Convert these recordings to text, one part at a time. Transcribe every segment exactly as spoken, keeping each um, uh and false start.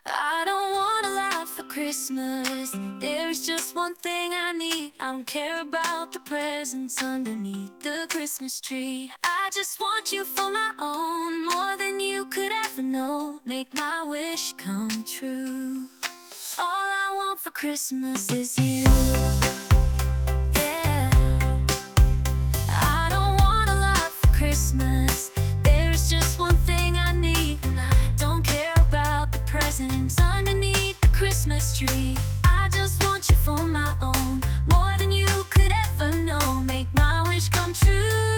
I don't want a lot for Christmas. There's just one thing I need. I don't care about the presents underneath the Christmas tree. I just want you for my own, more than you could ever know. Make my wish come true. All I want for Christmas is you. Yeah. I don't want a lot for Christmas. There's just one thing I need, and I don't care about the presents underneath the Christmas tree. I just want you for my own, more than you could ever know. Make my wish come true.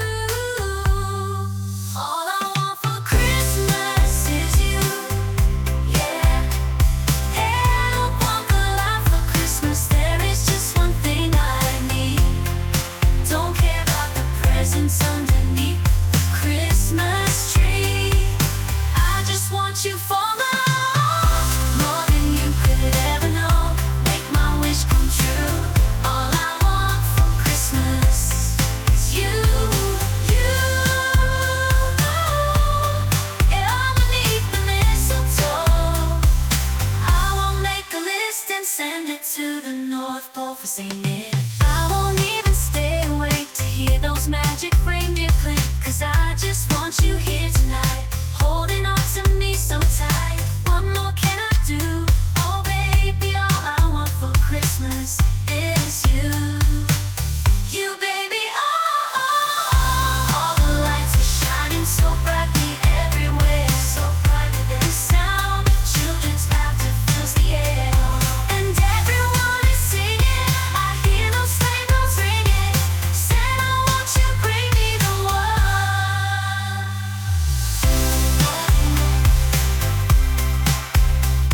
All I want for Christmas is you. Yeah. Hey, I don't want a lot for Christmas. There is just one thing I need. Don't care about the presents underneath the Christmas tree. I just want you for my own, more than you could ever know. Make my wish come true. All I want for Christmas is you, you. Yeah, underneath the mistletoe. I won't make a list and send it to the North Pole for Saint Nick. I won't even stay awake to hear those magic reindeer click, 'cause I just want you here tonight, holding on to me so tight.